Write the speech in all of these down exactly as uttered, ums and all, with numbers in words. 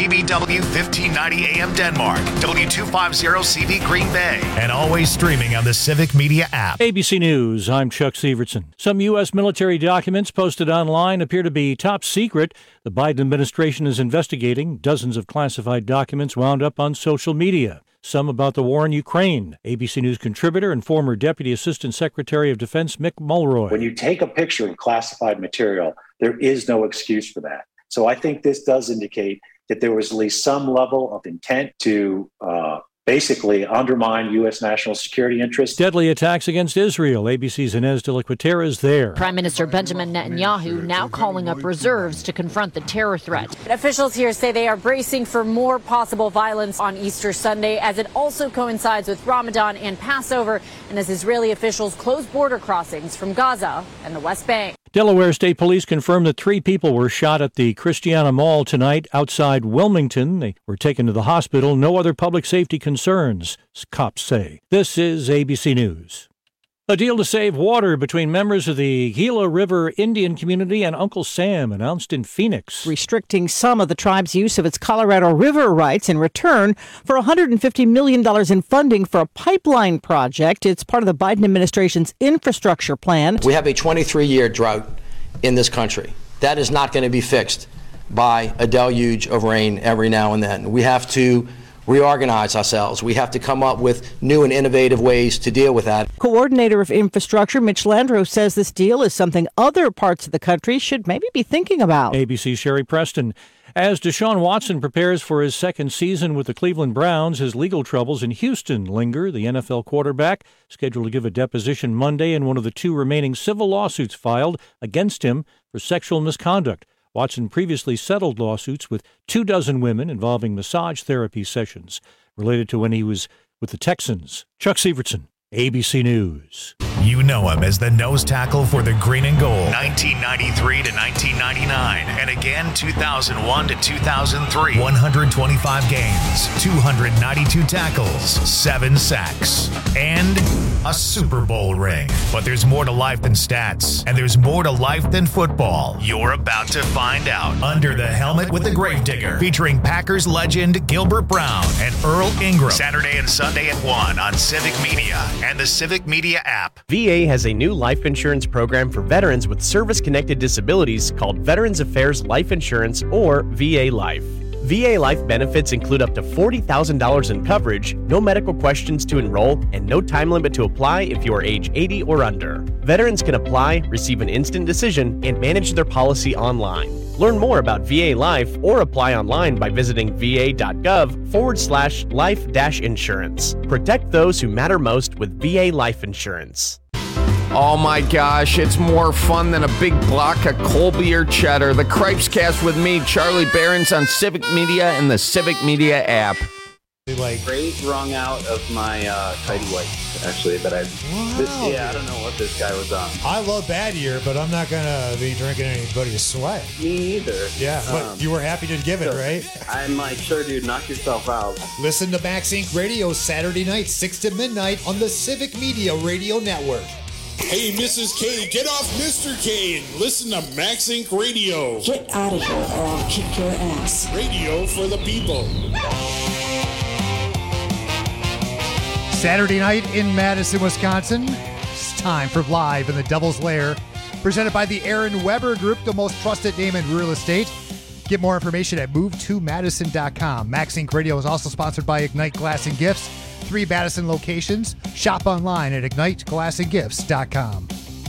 K B W fifteen ninety A M Denmark, W two fifty C V Green Bay, and always streaming on the Civic Media app. A B C News, I'm Chuck Severson. Some U S military documents posted online appear to be top secret. The Biden administration is investigating dozens of classified documents wound up on social media. Some about the war in Ukraine. A B C News contributor and former Deputy Assistant Secretary of Defense Mick Mulroy. When you take a picture of classified material, there is no excuse for that. So I think this does indicate that there was at least some level of intent to uh, basically undermine U S national security interests. Deadly attacks against Israel. A B C's Inez de la Cuetara is there. Prime Minister Benjamin Netanyahu now calling up reserves to confront the terror threat. Officials here say they are bracing for more possible violence on Easter Sunday, as it also coincides with Ramadan and Passover, and as Israeli officials close border crossings from Gaza and the West Bank. Delaware State Police confirmed that three people were shot at the Christiana Mall tonight outside Wilmington. They were taken to the hospital. No other public safety concerns, cops say. This is A B C News. A deal to save water between members of the Gila River Indian community and Uncle Sam announced in Phoenix. Restricting some of the tribe's use of its Colorado River rights in return for one hundred fifty million dollars in funding for a pipeline project. It's part of the Biden administration's infrastructure plan. We have a twenty-three year drought in this country. That is not going to be fixed by a deluge of rain every now and then. We have to reorganize ourselves. We have to come up with new and innovative ways to deal with that. Coordinator of Infrastructure Mitch Landrieu says this deal is something other parts of the country should maybe be thinking about. A B C's Sherry Preston. As Deshaun Watson prepares for his second season with the Cleveland Browns, his legal troubles in Houston linger. The N F L quarterback scheduled to give a deposition Monday in one of the two remaining civil lawsuits filed against him for sexual misconduct. Watson previously settled lawsuits with two dozen women involving massage therapy sessions related to when he was with the Texans. Chuck Severson, A B C News. You know him as the nose tackle for the Green and Gold, nineteen ninety-three to nineteen ninety-nine, and again two thousand one to two thousand three. one hundred twenty-five games, two hundred ninety-two tackles, seven sacks, and a Super Bowl ring. But there's more to life than stats, and there's more to life than football. You're about to find out. Under the Helmet with the Gravedigger, featuring Packers legend Gilbert Brown and Earl Ingram. Saturday and Sunday at one on Civic Media and the Civic Media app. V A has a new life insurance program for veterans with service-connected disabilities called Veterans Affairs Life Insurance, or V A Life. V A Life benefits include up to forty thousand dollars in coverage, no medical questions to enroll, and no time limit to apply if you are age eighty or under. Veterans can apply, receive an instant decision, and manage their policy online. Learn more about V A Life or apply online by visiting va.gov forward slash life dash insurance. Protect those who matter most with V A Life Insurance. Oh my gosh, it's more fun than a big block of Colby or cheddar. The Cripes Cast with me, Charlie Barons, on Civic Media and the Civic Media app. Like great wrung out of my uh, tidy white, actually. That I, wow. this, yeah, I don't know what this guy was on. I love Bad Year, but I'm not gonna be drinking anybody's sweat. Me either. Yeah, but um, you were happy to give it, so right? I'm like, sure, dude, knock yourself out. Listen to Max Inc Radio Saturday night, six to midnight on the Civic Media Radio Network. Hey, Missus K, get off Mister K and listen to Max Inc Radio. Get out of here or I'll kick your ass. Radio for the people. Saturday night in Madison, Wisconsin. It's time for Live in the Devil's Lair, presented by the Aaron Weber Group, the most trusted name in real estate. Get more information at move to madison dot com. Max Inc Radio is also sponsored by Ignite Glass and Gifts. Three Madison locations. Shop online at ignite glass and gifts dot com.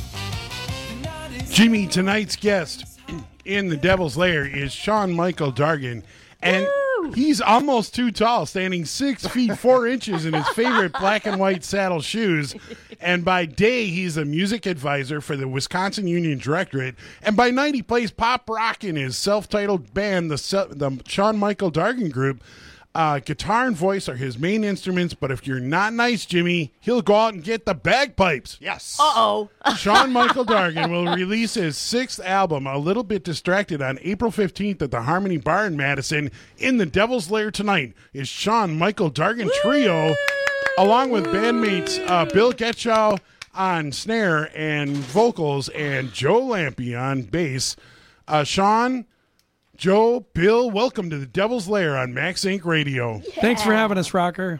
Jimmy, tonight's guest in the Devil's Lair is Sean Michael Dargan. And Woo! He's almost too tall, standing six feet four inches in his favorite black and white saddle shoes. And by day, he's a music advisor for the Wisconsin Union Directorate. And by night, he plays pop rock in his self-titled band, the, the Sean Michael Dargan Group. Uh, guitar and voice are his main instruments, but if you're not nice, Jimmy, he'll go out and get the bagpipes. Yes. Uh-oh. Sean Michael Dargan will release his sixth album, A Little Bit Distracted, on April fifteenth at the Harmony Bar in Madison. In the Devil's Lair tonight is Sean Michael Dargan Trio, Woo! Along with bandmates uh, Bill Getchow on snare and vocals and Joe Lampe on bass. Uh, Sean... Joe, Bill, welcome to the Devil's Lair on Max Inc Radio. Yeah. Thanks for having us, Rocker.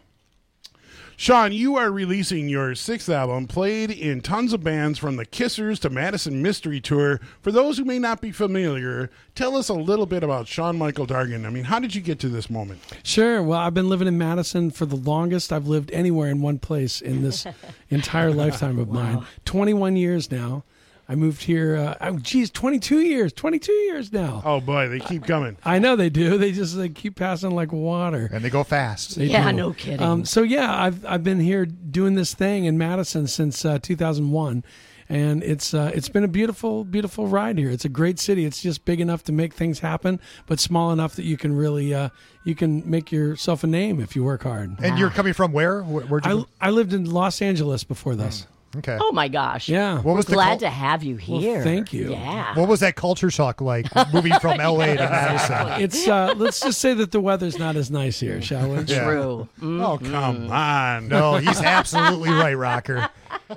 Sean, you are releasing your sixth album, played in tons of bands from the Kissers to Madison Mystery Tour. For those who may not be familiar, tell us a little bit about Sean Michael Dargan. I mean, how did you get to this moment? Sure. Well, I've been living in Madison for the longest I've lived anywhere in one place in this entire lifetime of wow. mine. twenty-one years now. I moved here, uh, oh, geez, twenty-two years, twenty-two years now. Oh, boy, they keep coming. I know they do. They just they keep passing like water. And they go fast. They yeah, do. no kidding. Um, so, yeah, I've I've been here doing this thing in Madison since uh, two thousand one. And it's uh, it's been a beautiful, beautiful ride here. It's a great city. It's just big enough to make things happen, but small enough that you can really uh, you can make yourself a name if you work hard. And wow. you're coming from where? Where where'd you I, I lived in Los Angeles before this. Okay. Oh my gosh. Yeah. What was We're glad cul- to have you here. Well, thank you. Yeah. What was that culture shock like moving from L A to Madison? It's uh, let's just say that the weather's not as nice here, shall we? Yeah. True. Mm-hmm. Oh, come on. No, he's absolutely right, Rocker.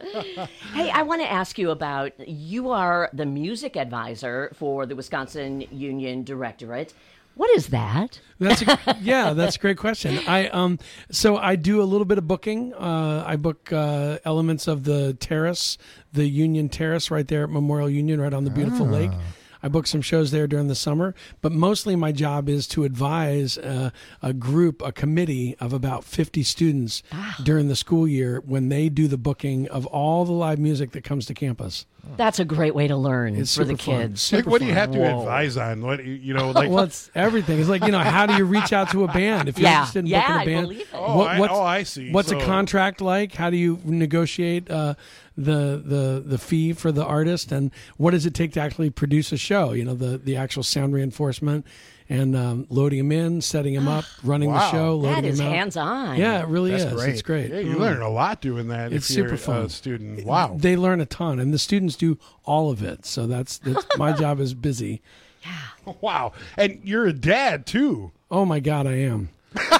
Hey, I want to ask you about, you are the music advisor for the Wisconsin Union Directorate. What is that? That's a, yeah, that's a great question. I um so I do a little bit of booking. Uh, I book uh, elements of the terrace, the Union Terrace, right there at Memorial Union, right on the beautiful ah. lake. I book some shows there during the summer, but mostly my job is to advise uh, a group, a committee of about fifty students ah. during the school year when they do the booking of all the live music that comes to campus. That's a great way to learn it's for the fun. kids. Like, what do you fun. have to Whoa. advise on? What you know, like well, it's everything. It's like, you know, how do you reach out to a band if you're yeah. interested in yeah, booking a I band? believe it. Oh, what, I, what's, oh, I see. What's so, a contract like? How do you negotiate uh, the the the fee for the artist, and what does it take to actually produce a show? You know, the the actual sound reinforcement and um, loading them in, setting them up, running wow. the show, loading That is them out. hands-on. Yeah, it really That's is. great. It's great. Yeah, you Mm. learn a lot doing that. It's if you're super fun. A student. Wow. They learn a ton, and the students do all of it. So that's, that's my job is busy. Yeah. Wow. And you're a dad too. Oh my God, I am.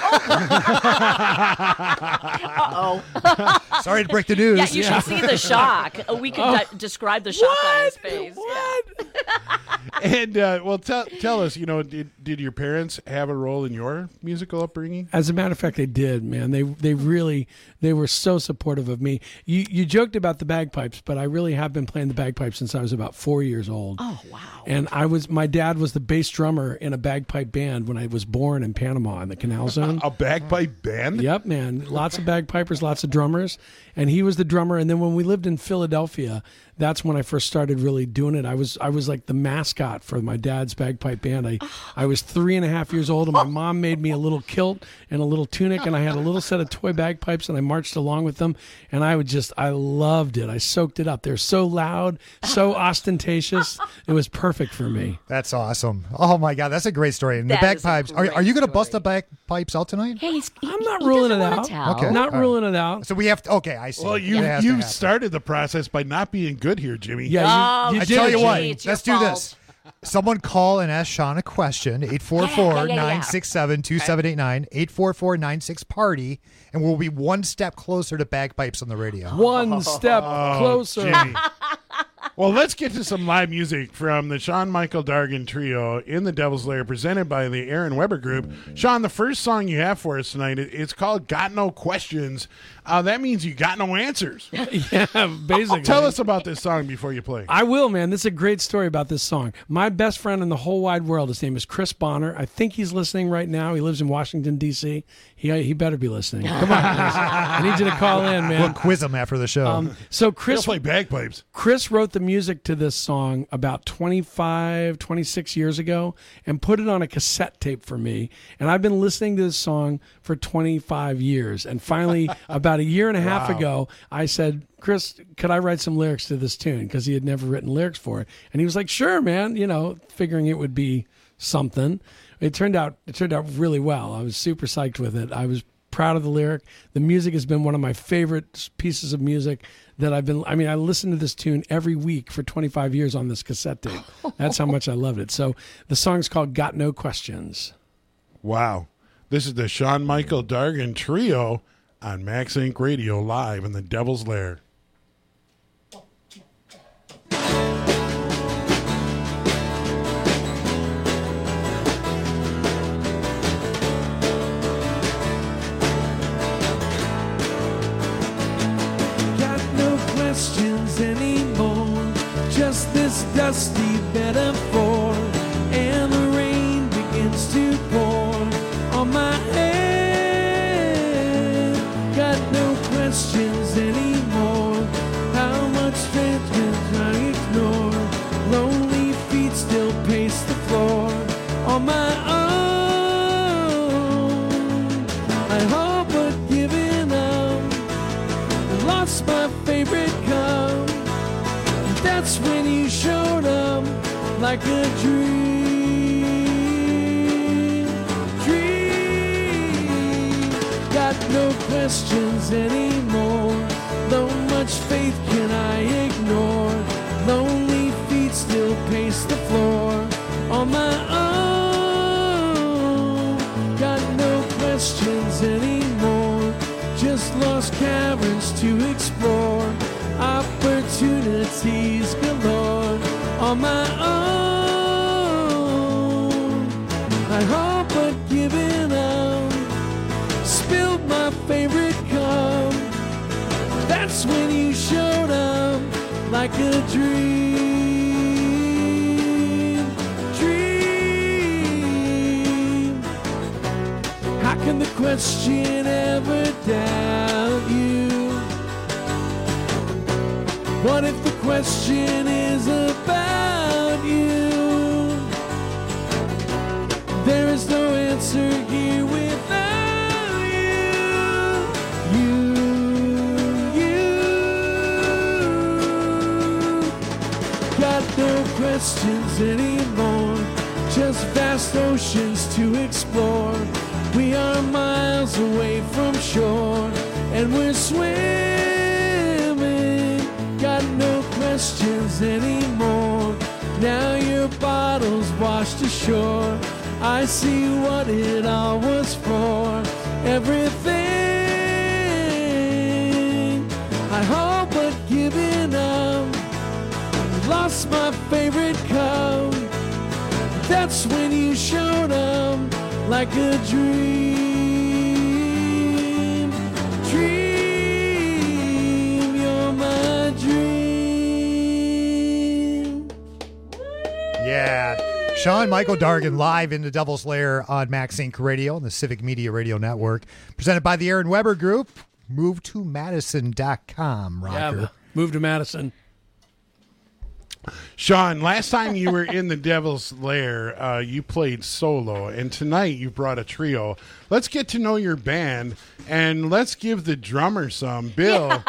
Uh-oh. Sorry to break the news. Yeah, you Yeah. should see the shock. We could Oh. de- describe the shock on his face. What? And uh, well, tell tell us. You know, did did your parents have a role in your musical upbringing? As a matter of fact, they did, man. They they really they were so supportive of me. You you joked about the bagpipes, but I really have been playing the bagpipes since I was about four years old. Oh, wow. And I was my dad was the bass drummer in a bagpipe band when I was born in Panama in the Canal Zone. A bagpipe band? Yep, man. Lots of bagpipers, lots of drummers. And he was the drummer. And then when we lived in Philadelphia, that's when I first started really doing it. I was I was like the mascot for my dad's bagpipe band. I, I was three and a half years old, and my mom made me a little kilt and a little tunic, and I had a little set of toy bagpipes, and I marched along with them. And I would just, I loved it. I soaked it up. They're so loud, so ostentatious. It was perfect for me. That's awesome. Oh, my God. That's a great story. And That the is a bagpipes. Are, great are you going to story. bust the bagpipes out tonight? Hey, he's, he, I'm not he ruling doesn't it wanna out. tell. Okay. Not All ruling it out. So we have to, okay, I see. Well, you It has to you happen. started the process by not being good here, Jimmy. Yeah, Oh, you, you I did tell it, you what, Jimmy. It's your let's do fault. this. Someone call and ask Sean a question. eight four four, nine six seven, two seven eight nine. eight four four, nine six, party. And we'll be one step closer to bagpipes on the radio. One step Oh, closer. Jimmy. Well, let's get to some live music from the Sean Michael Dargan Trio in the Devil's Lair, presented by the Aaron Weber Group. Sean, the first song you have for us tonight, it- it's called Got No Questions. Uh, that means you got no answers. Yeah, basically. Tell us about this song before you play. I will, man. This is a great story about this song. My best friend in the whole wide world, his name is Chris Bonner. I think he's listening right now. He lives in Washington, D C He he better be listening. Come on, Chris. I need you to call in, man. We'll quiz him after the show. Um, so Chris, He'll play bagpipes. Chris wrote the music to this song about twenty-five, twenty-six years ago and put it on a cassette tape for me. And I've been listening to this song for twenty-five years. And finally, about a year and a half Wow. ago, I said, Chris, could I write some lyrics to this tune? Because he had never written lyrics for it. And he was like, sure, man, you know, figuring it would be something. It turned out, it turned out really well. I was super psyched with it. I was proud of the lyric. The music has been one of my favorite pieces of music that I've been, I mean, I listen to this tune every week for twenty-five years on this cassette tape. That's how much I loved it. So the song's called Got No Questions. Wow. This is the Sean Michael Dargan Trio on Max Inc Radio, live in the Devil's Lair. rusty metaphor, and the rain begins to pour on my head. Got no questions anymore. How much strength can I ignore? Lonely feet still pace the floor on my own. I hope but giving up. I lost my favorite cup. That's when you showed up like a dream. Dream. Got no questions anymore. Though much faith can I ignore? Lonely feet still pace the floor on my own. Got no questions anymore. Just lost caverns to explore. Opportunities galore on my own. I hope but giving up. Spilled my favorite cup. That's when you showed up like a dream. Dream. How can the question ever doubt you? What if the question is about you? There is no answer here without you. You, you. Got no questions anymore. Just vast oceans to explore. We are miles away from shore, and we're swimming. Got no questions anymore. Now your bottle's washed ashore. I see what it all was for. Everything I hope but giving up. Lost my favorite cup. That's when you showed up like a dream. Dream, you're my dream. Yeah. Sean Michael Dargan live in the Devil's Lair on Max Inc Radio on the Civic Media Radio Network. Presented by the Aaron Weber Group. Move to Madison dot com, Rocker. Yeah, move to Madison. Sean, last time you were in the Devil's Lair, uh, you played solo, and tonight you brought a trio. Let's get to know your band, and let's give the drummer some. Bill,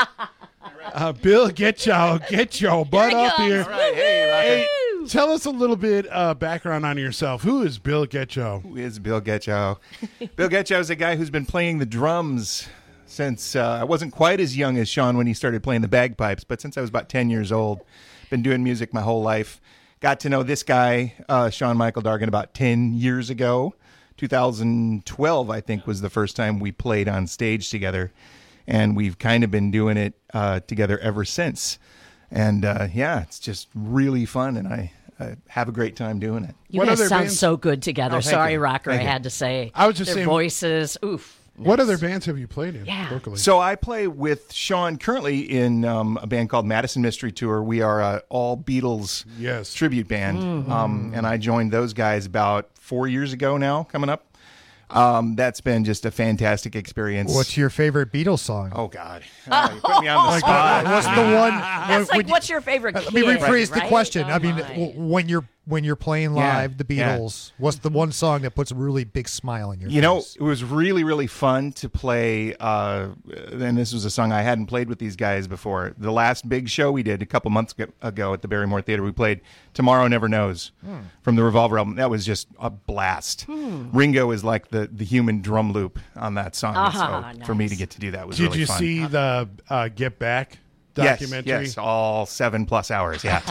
uh, Bill, get y'all, get y'all butt up here. All right, hey, Rocker. Hey, tell us a little bit uh, background on yourself. Who is Bill Getchow? Who is Bill Getchow? Bill Getchow is a guy who's been playing the drums since uh, I wasn't quite as young as Sean when he started playing the bagpipes, but since I was about ten years old. Been doing music my whole life. Got to know this guy, uh, Sean Michael Dargan, about ten years ago. two thousand twelve, I think, was the first time we played on stage together. And we've kind of been doing it uh, together ever since. And uh, yeah, it's just really fun, and I uh, have a great time doing it. You guys sound so good together. Oh, Sorry, you. Rocker, Thank I you. had to say. I was just Their saying- voices, oof. What other bands have you played in Yeah. locally? So I play with Sean currently in um, a band called Madison Mystery Tour. We are a all Beatles yes. tribute band, Mhm. um, and I joined those guys about four years ago now, coming up. Um, that's been just a fantastic experience. What's your favorite Beatles song? Oh, God. Uh, you put me on the Like, spot. what's the one? That's like, when you- what's your favorite Let me kid, rephrase the right? question. Oh, I mean, my. w- when you're when you're playing Yeah, live, the yeah. Beatles, what's the one song that puts a really big smile on your You face? know, it was really, really fun to play. Uh, and this was a song I hadn't played with these guys before. The last big show we did a couple months ago- ago at the Barrymore Theater, we played Tomorrow Never Knows Hmm. from the Revolver album. That was just a blast. Hmm. Ringo is like the, the human drum loop on that song. Ah, so for me to get to do that was Did really you fun. see the uh, Get Back documentary? Yes, yes, all seven plus hours. Yeah,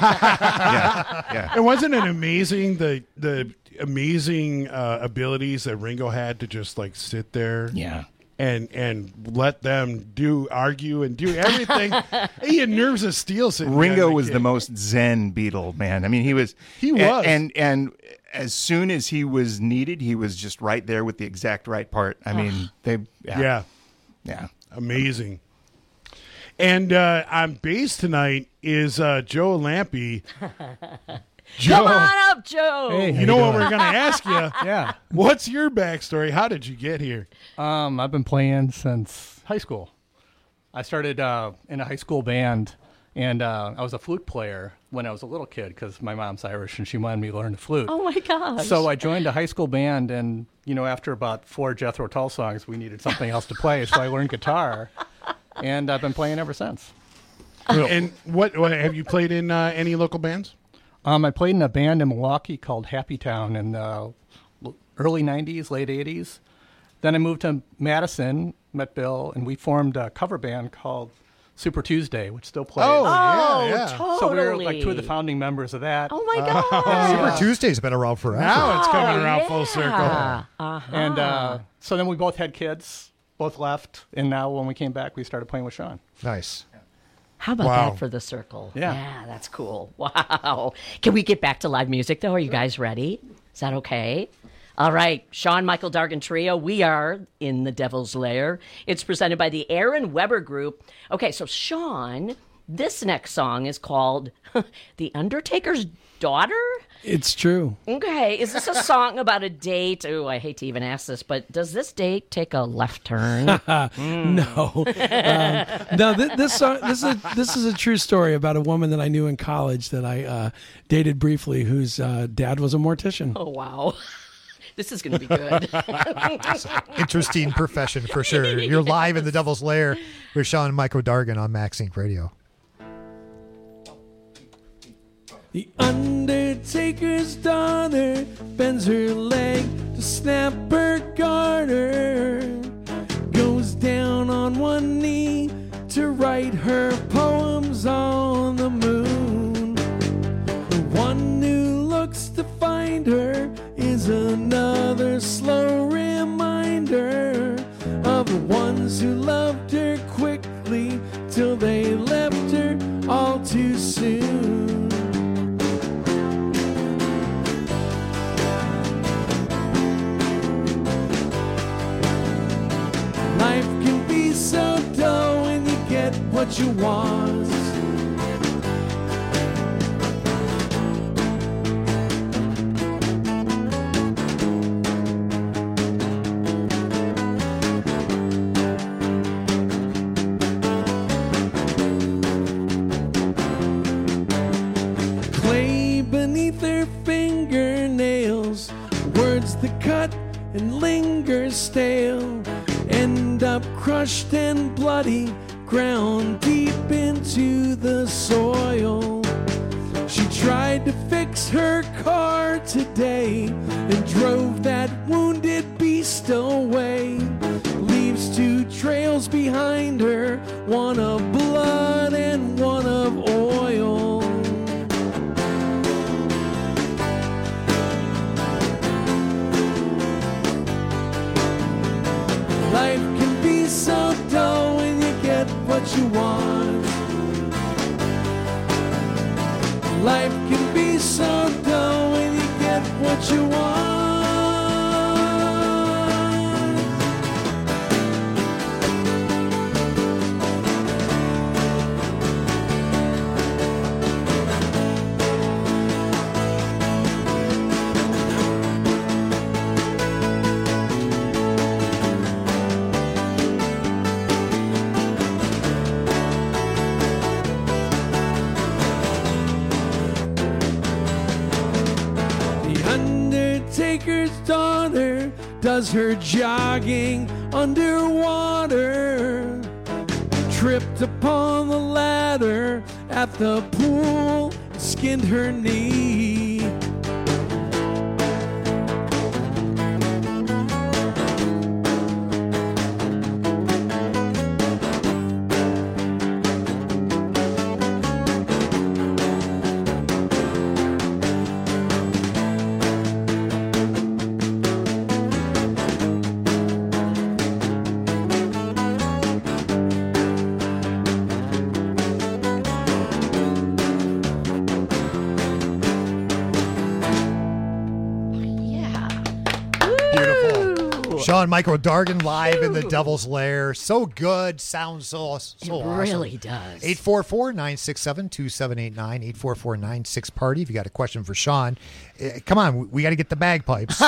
yeah, yeah. And wasn't it amazing the the amazing uh, abilities that Ringo had to just like sit there? Yeah. And and let them do argue and do everything. He had nerves of steel. Sitting Ringo there. was the most zen Beatle, man. I mean, he was. He and- was. and and as soon as he was needed, he was just right there with the exact right part. I mean, they. Yeah. Yeah. Yeah. Amazing. And uh, on bass tonight is uh, Joe Lampe. Joe, Come on up, Joe. Hey, you know what we're going to ask you? Yeah. What's your backstory? How did you get here? Um, I've been playing since high school. I started uh, in a high school band, and uh, I was a flute player when I was a little kid because my mom's Irish, and she wanted me to learn the flute. Oh, my gosh. So I joined a high school band, and, you know, after about four Jethro Tull songs, we needed something else to play, so I learned guitar, and I've been playing ever since. And what, what have you played in uh, any local bands? Um, I played in a band in Milwaukee called Happy Town in the early nineties, late eighties. Then I moved to Madison, met Bill, and we formed a cover band called Super Tuesday, which still plays. Oh, yeah, yeah. Totally. So we were like two of the founding members of that. Oh, my God. Super Tuesday's been around forever. Now it's coming Oh, around yeah. full circle. Uh-huh. And uh, so then we both had kids, both left, and now when we came back, we started playing with Sean. Nice. How about Wow. that for the circle? Yeah. Yeah, that's cool. Wow. Can we get back to live music, though? Are you guys ready? Is that okay? All right. Sean Michael Dargan Trio. We are in the Devil's Lair. It's presented by the Aaron Weber Group. Okay, so Sean, this next song is called The Undertaker's Daughter? It's true. Okay. Is this a song about a date? Oh, I hate to even ask this, but does this date take a left turn? No, um, no. Th- this song, this is a, this is a true story about a woman that I knew in college that I uh, dated briefly, whose uh, dad was a mortician. Oh wow, this is going to be good. Interesting profession for sure. You're live in the Devil's Lair with Sean Michael Dargan on Max Inc Radio. The Undertaker's daughter bends her leg to snap her garter, goes down on one knee to write her poems on the moon. The one who looks to find her is another slow reminder of the ones who loved her quickly till they left her all too soon. Life can be so dull when you get what you want. Clay beneath her fingernails, words that cut and linger stale, end up crushed and bloody, ground deep into the soil. She tried to fix her car today and drove that wounded beast away. Leaves two trails behind her, one of blood and one of oil. Life can be so dull when you get what you want. Life can be so dull when you get what you want. Undertaker's daughter does her jogging underwater, tripped upon the ladder at the pool, skinned her knee. Sean Michael Dargan live in the Devil's Lair. So good. Sounds so, so It awesome. really does. eight four four, nine six seven, two seven eight nine. eight four four, nine six party. If you got a question for Sean, uh, come on. We, we got to get the bagpipes.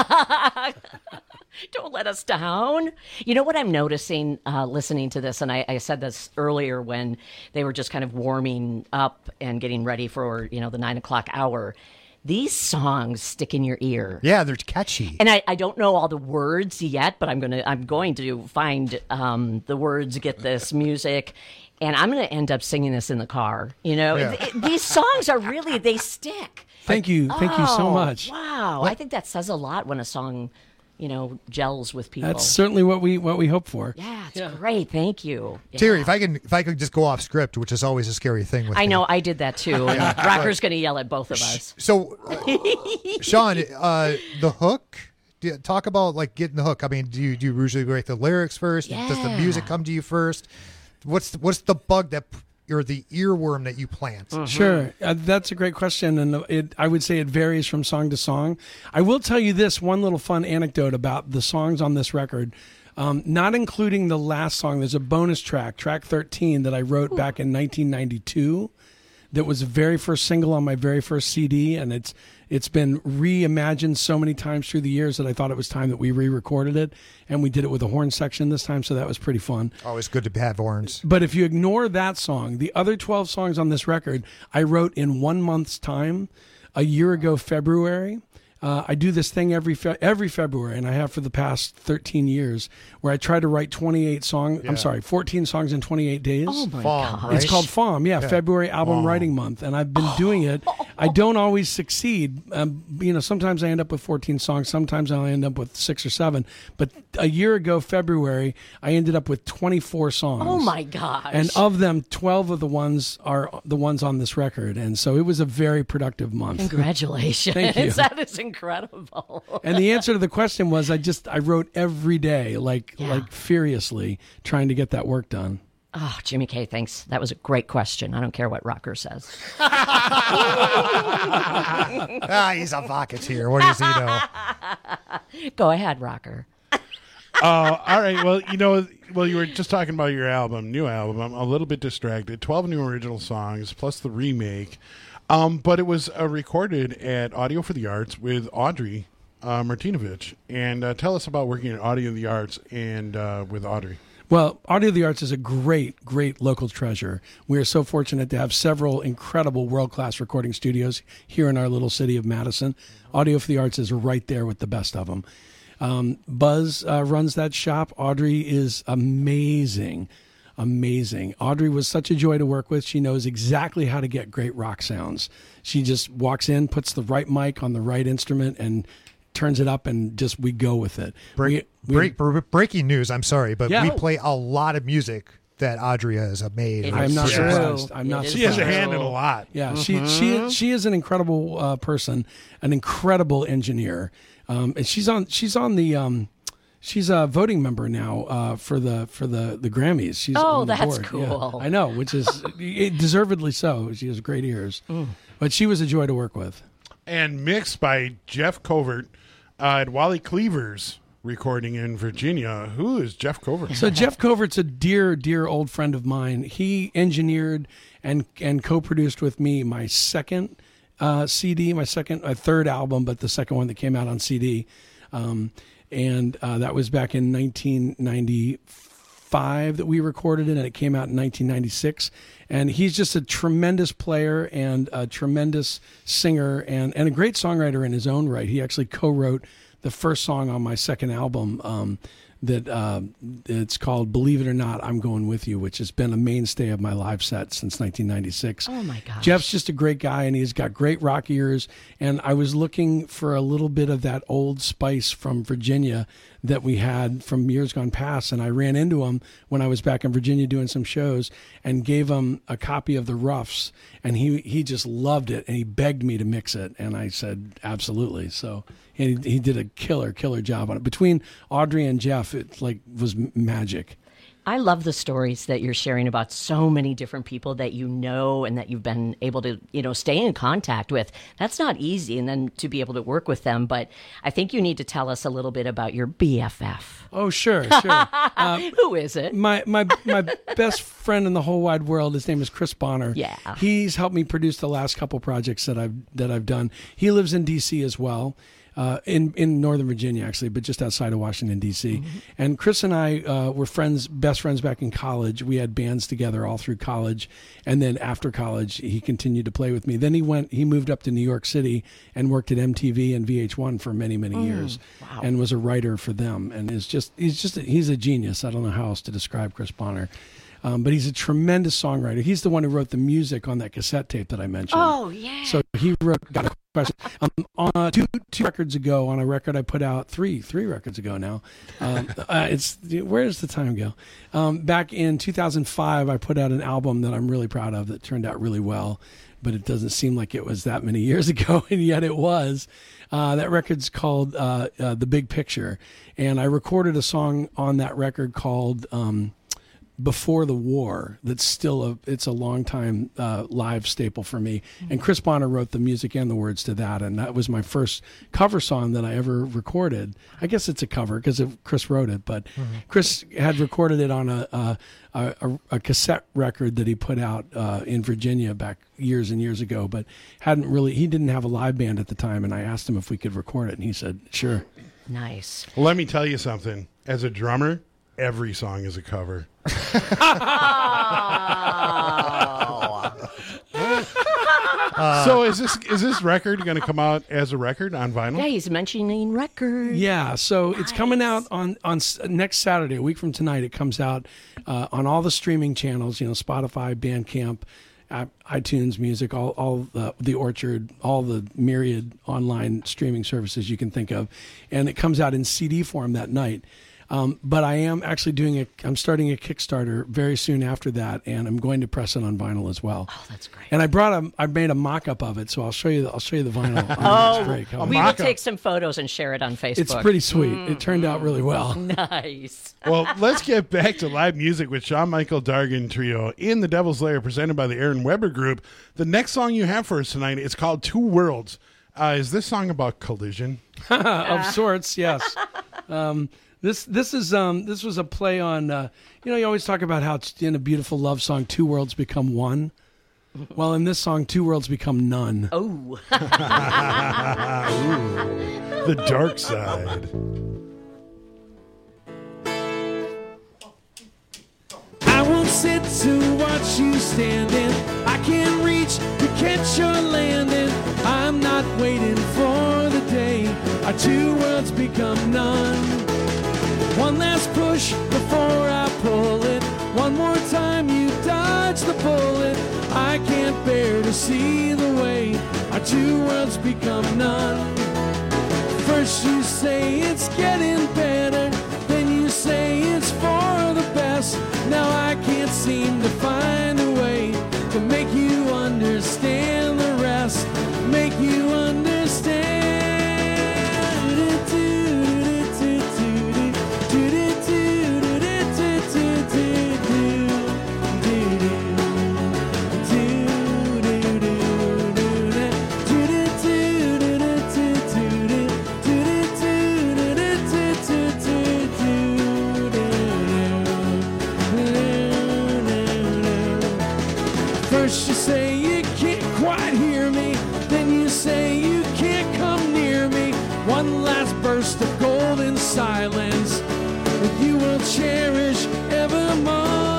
Don't let us down. You know what I'm noticing uh, listening to this, and I, I said this earlier when they were just kind of warming up and getting ready for, you know, the nine o'clock hour. These songs stick in your ear. Yeah, they're catchy. And I, I don't know all the words yet, but I'm gonna I'm going to find um, the words, get this music, and I'm gonna end up singing this in the car. You know, Yeah. It- it- these songs are really they stick. Thank you, thank you so Oh, much. Wow, I think that says a lot when a song, you know, gels with people. That's certainly what we what we hope for. Yeah, it's great. Thank you. Yeah. Terry, if I can, if I could just go off script, which is always a scary thing with I me. know I did that too. Yeah. Rocker's going to yell at both of us. So, uh, Sean, uh, the hook. Do you- Talk about like getting the hook. I mean, do you do you usually write the lyrics first? Does the Yeah. music come to you first? What's the, what's the bug that or the earworm that you plant? Mm-hmm. Sure, uh, that's a great question, and it, I would say it varies from song to song. I will tell you this one little fun anecdote about the songs on this record, um, not including the last song. There's a bonus track, track thirteen, that I wrote back in nineteen ninety-two. That was the very first single on my very first C D, and it's it's been reimagined so many times through the years that I thought it was time that we re-recorded it, and we did it with a horn section this time, so that was pretty fun. Always good to have horns. But if you ignore that song, the other twelve songs on this record, I wrote in one month's time, a year ago, February. Uh, I do this thing every fe- every February, and I have for the past thirteen years, where I try to write twenty-eight songs. Yeah. I'm sorry, fourteen songs in twenty-eight days. Oh my Farm, God. It's right? called F A M, yeah, Yeah. February Album Farm. Writing Month, and I've been doing it. I don't always succeed. Um, you know, sometimes I end up with fourteen songs, sometimes I end up with six or seven. But a year ago, February, I ended up with twenty-four songs. Oh my gosh. And of them, twelve of the ones are the ones on this record, and so it was a very productive month. Congratulations. Thank you. That is incredible. And the answer to the question was, I just I wrote every day, like Yeah. like furiously, trying to get that work done. Oh, Jimmy K, thanks. That was a great question. I don't care what Rocker says. Ah, he's a Vocateer. What does he know? Go ahead, Rocker. Uh, all right. Well, you know, well, you were just talking about your album, new album. I'm a little bit distracted. twelve new original songs plus the remake. Um, but it was uh, recorded at Audio for the Arts with Audrey uh, Martinovich. And uh, tell us about working at Audio of the Arts and uh, with Audrey. Well, Audio of the Arts is a great, great local treasure. We are so fortunate to have several incredible world-class recording studios here in our little city of Madison. Audio for the Arts is right there with the best of them. Um, Buzz uh, runs that shop. Audrey is amazing, amazing. Audrey was such a joy to work with. She knows exactly how to get great rock sounds. She just walks in, puts the right mic on the right instrument, and turns it up, and just we go with it. Break, we, we, break, breaking news. I'm sorry, but Yeah. we play a lot of music that Audrey has made. It I'm is not true. surprised. I'm It not is She has a surprised. hand in a lot. Yeah, she she she is an incredible uh, person, an incredible engineer, um, and she's on she's on the um, she's a voting member now uh, for the for the the Grammys. She's Oh, on the that's board. Yeah, cool. I know, which is it, deservedly so. She has great ears, but she was a joy to work with. And mixed by Jeff Covert uh, at Wally Cleaver's recording in Virginia. Who is Jeff Covert? So Jeff Covert's a dear, dear old friend of mine. He engineered and and co-produced with me my second uh, C D, my second, uh, third album, but the second one that came out on C D, um, and uh, that was back in nineteen ninety-five that we recorded it, and it came out in nineteen ninety-six. And he's just a tremendous player and a tremendous singer and and a great songwriter in his own right. He actually co-wrote the first song on my second album um, that uh, it's called Believe It or Not, I'm Going With You, which has been a mainstay of my live set since nineteen ninety-six. Oh, my gosh. Jeff's just a great guy, and he's got great rock ears, and I was looking for a little bit of that old spice from Virginia that we had from years gone past, and I ran into him when I was back in Virginia doing some shows and gave him a copy of the Roughs, and he, he just loved it, and he begged me to mix it, and I said, absolutely. So he, he did a killer, killer job on it. Between Audrey and Jeff, it like was m- magic. I love the stories that you're sharing about so many different people that you know and that you've been able to, you know, stay in contact with. That's not easy, and then to be able to work with them. But I think you need to tell us a little bit about your B F F. Oh, sure, sure. Uh, Who is it? My my my best friend in the whole wide world. His name is Chris Bonner. Yeah. He's helped me produce the last couple projects that I've that I've done. He lives in D C as well. Uh, in, in Northern Virginia, actually, but just outside of Washington, D C. Mm-hmm. And Chris and I uh, were friends, best friends back in college. We had bands together all through college. And then after college, he continued to play with me. Then he went, he moved up to New York City and worked at M T V and V H one for many, many mm, years. Wow. And was a writer for them. And is just, he's just, a, he's a genius. I don't know how else to describe Chris Bonner. Um, but he's a tremendous songwriter. He's the one who wrote the music on that cassette tape that I mentioned. Oh, yeah. So he wrote, got a question. Um, on, uh, two, two records ago, on a record I put out, three, three records ago now. Um, uh, it's where does the time go? Um, back in two thousand five, I put out an album that I'm really proud of that turned out really well, but it doesn't seem like it was that many years ago, and yet it was. Uh, that record's called uh, uh, The Big Picture, and I recorded a song on that record called Um, Before the War. That's still a it's a long time uh, live staple for me. Mm-hmm. And Chris Bonner wrote the music and the words to that, and that was my first cover song that I ever recorded. I guess it's a cover because Chris wrote it, but mm-hmm. Chris had recorded it on a a, a a cassette record that he put out uh, in Virginia back years and years ago, but hadn't really he didn't have a live band at the time, and I asked him if we could record it, and he said sure. Nice. Well, let me tell you something. As a drummer, every song is a cover. uh, so is this is this record going to come out as a record on vinyl? Yeah, he's mentioning record. Yeah, so nice. It's coming out on on next Saturday, a week from tonight. It comes out uh, on all the streaming channels, you know, Spotify, Bandcamp, iTunes Music, all all the, the Orchard, all the myriad online streaming services you can think of, and it comes out in C D form that night. Um, but I am actually doing a, I'm starting a Kickstarter very soon after that, and I'm going to press it on vinyl as well. Oh, that's great. And I brought a, I made a mock-up of it, so I'll show you, the, I'll show you the vinyl. Oh, great. we will take some photos and share it on Facebook. It's pretty sweet. Mm-hmm. It turned out really well. Nice. Well, let's get back to live music with Sean Michael Dargan Trio in the Devil's Lair, presented by the Aaron Weber Group. The next song you have for us tonight is called Two Worlds. Uh, is this song about collision? Of sorts, yes. Um, This this is um this was a play on uh, you know, you always talk about how it's in a beautiful love song two worlds become one. Well, in this song two worlds become none. Oh. Ooh, the dark side. I won't sit to watch you standing. I can't reach to catch your landing. I'm not waiting for the day our two worlds become none. One last push before I pull it. One more time you dodge the bullet. I can't bear to see the way our two worlds become none. First you say it's getting better, then you say it's for the best. Now I can't seem to find a way to make you understand the rest. Make you understand. First you say you can't quite hear me, then you say you can't come near me. One last burst of golden silence that you will cherish evermore.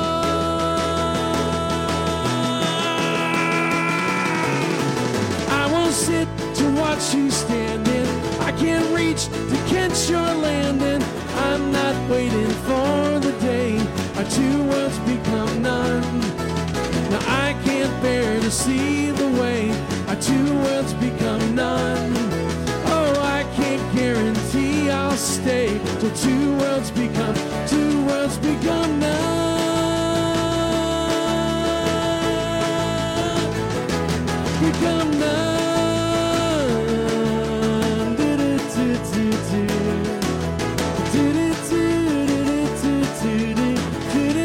I won't sit to watch you standing. I can't reach to catch your landing. I'm not waiting for the day our two worlds become none. Now I can't bear to see the way our two worlds become none. Oh, I can't guarantee I'll stay till two worlds become, two worlds become none. Become none. Do-do-do-do-do. Do-do-do-do-do-do.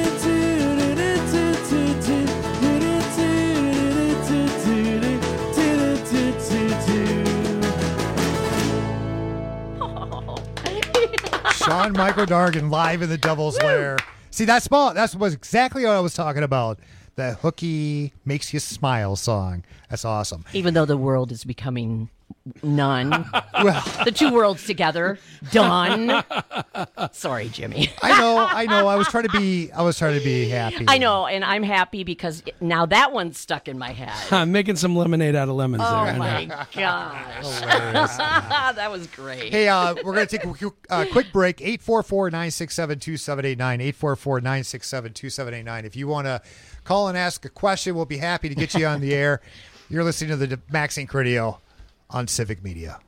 Michael Dargan live in the Devil's Lair. See, that's small. That was exactly what I was talking about. The hooky makes you smile song. That's awesome. Even though the world is becoming none. Well, the two worlds together, done. Sorry, Jimmy. I know, I know. I was trying to be, I was trying to be happy. I know, and I'm happy because now that one's stuck in my head. I'm making some lemonade out of lemons. Oh there. my gosh, that was great. Hey, uh, we're going to take a quick, uh, quick break. eight four four, nine six seven, two seven eight nine. eight four four, nine six seven, two seven eight nine. If you want to call and ask a question, we'll be happy to get you on the air. You're listening to the Max Inc Radio on Civic Media.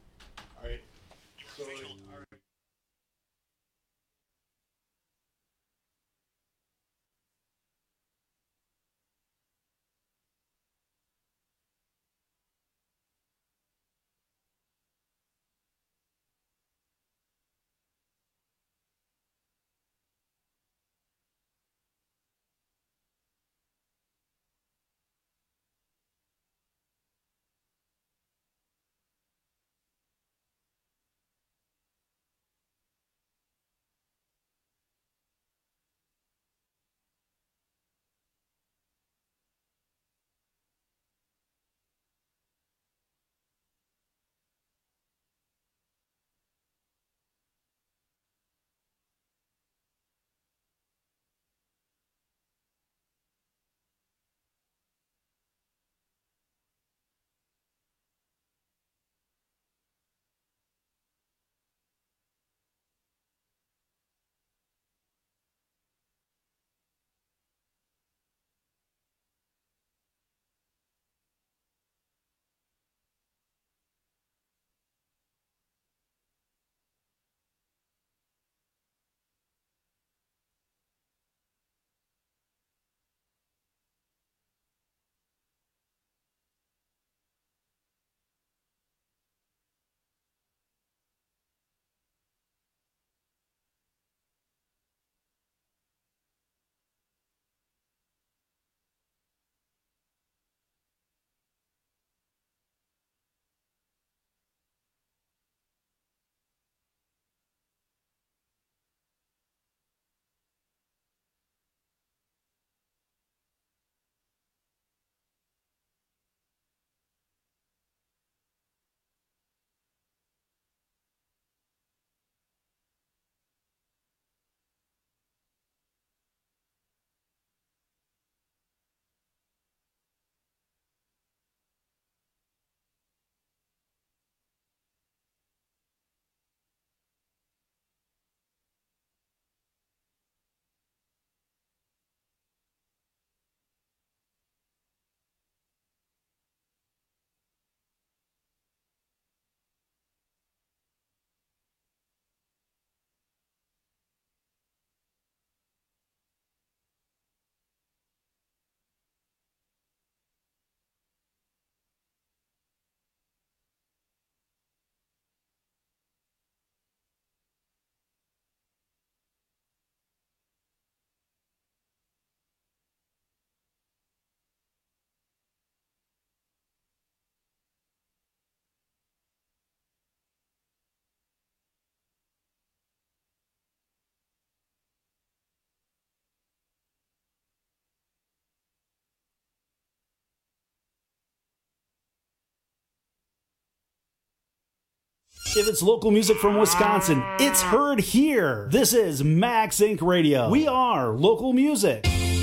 If it's local music from Wisconsin, it's heard here. This is Max Inc Radio. We are local music.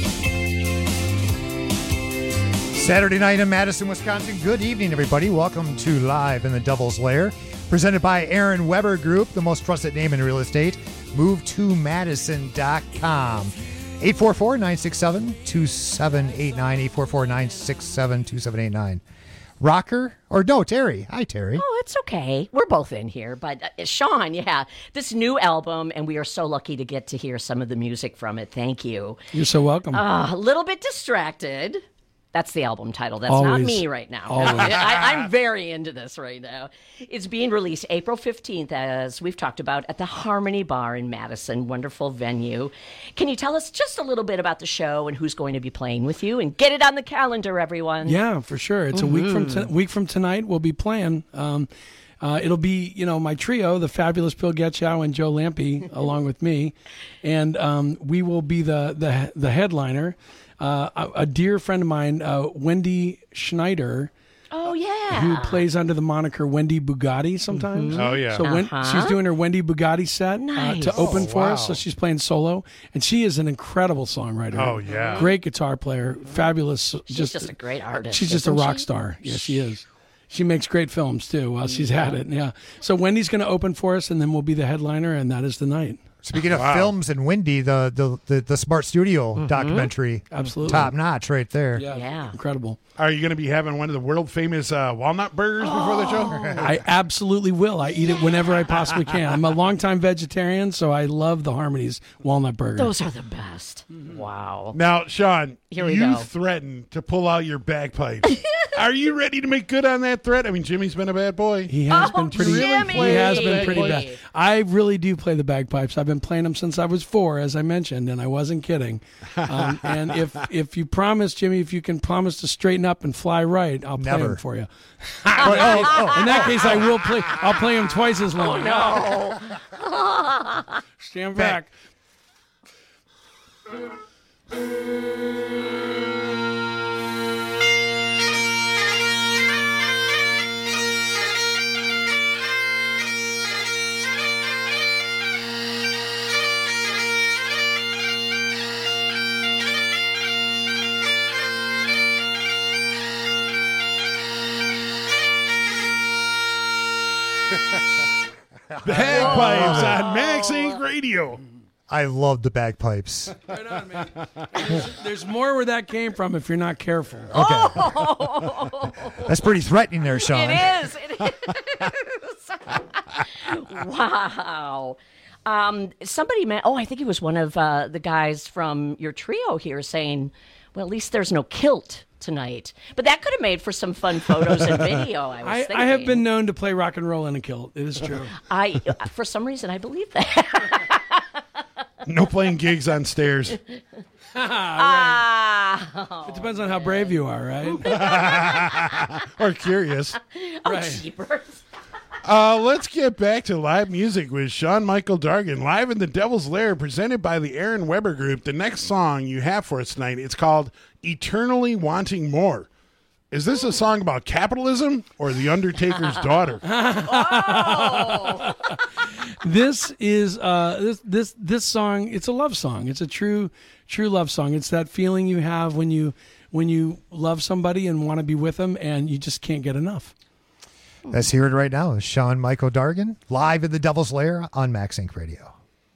Saturday night in Madison, Wisconsin. Good evening, everybody. Welcome to Live in the Devil's Lair, presented by Aaron Weber Group, the most trusted name in real estate. move to madison dot com. eight four four, nine six seven, two seven eight nine. eight four four, nine six seven, two seven eight nine. Rocker? Or no, Terry. Hi, Terry. Oh, it's okay. We're both in here. But uh, Sean, yeah, this new album, and we are so lucky to get to hear some of the music from it. Thank you. You're so welcome. Uh, a little bit distracted. That's the album title. That's Always. not me right now. Always. I, I'm very into this right now. It's being released April fifteenth, as we've talked about, at the Harmony Bar in Madison. Wonderful venue. Can you tell us just a little bit about the show and who's going to be playing with you? And get it on the calendar, everyone. Yeah, for sure. It's mm-hmm. a week from t- week from tonight. We'll be playing. Um, Uh, it'll be, you know, my trio, the fabulous Bill Getchow and Joe Lampe, along with me, and um, we will be the the, the headliner. Uh, a, a dear friend of mine, uh, Wendy Schneider, Oh, yeah. who plays under the moniker Wendy Bugatti sometimes. Mm-hmm. Oh, yeah. So when, Uh-huh. she's doing her Wendy Bugatti set Nice. uh, to open Oh, for wow. us. So she's playing solo, and she is an incredible songwriter. Oh, yeah. Great guitar player, fabulous. She's just a great artist, She's just a isn't rock she? star. Yeah, she is. She makes great films too while she's at it. Yeah. So Wendy's going to open for us, and then we'll be the headliner, and that is the night. Speaking of Wow. films and Wendy, the the the, the Smart Studio documentary, Absolutely. top notch right there. Yeah. Yeah. Incredible. Are you going to be having one of the world famous uh, walnut burgers before the show? I absolutely will. I eat it whenever I possibly can. I'm a longtime vegetarian, so I love the Harmonies walnut burger. Those are the best. Wow. Now, Sean, Here we you go. threatened to pull out your bagpipes. Are you ready to make good on that threat? I mean, Jimmy's been a bad boy. He has Oh, been pretty. Jimmy! He has been pretty Jimmy! bad. I really do play the bagpipes. I've been playing them since I was four, as I mentioned, and I wasn't kidding. Um, and if if you promise, Jimmy, if you can promise to straighten up and fly right, I'll play Never. them for you. In that case, I will play. I'll play them twice as long. No. Stand back. Bagpipes on Max Inc Radio. I love the bagpipes. Right on, man. There's, there's more where that came from if you're not careful. Oh. That's pretty threatening there, Sean. It is. It is. Wow. Um, somebody meant, oh, I think it was one of uh, the guys from your trio here saying, well, at least there's no kilt tonight. But that could have made for some fun photos and video, I was I, thinking. I have been known to play rock and roll in a kilt. It is true. I, for some reason, I believe that. No playing gigs on stairs. Ah. It depends on how brave you are, right? Or curious. Oh, Right. jeepers. Uh, let's get back to live music with Sean Michael Dargan, live in the Devil's Lair, presented by the Aaron Weber Group. The next song you have for us tonight, it's called Eternally Wanting More. Is this a song about capitalism or The Undertaker's daughter? Oh. This is uh, this this this song. It's a love song. It's a true true love song. It's that feeling you have when you when you love somebody and want to be with them, and you just can't get enough. Let's hear it right now. It's Sean Michael Dargan, live in the Devil's Lair on Max Inc Radio.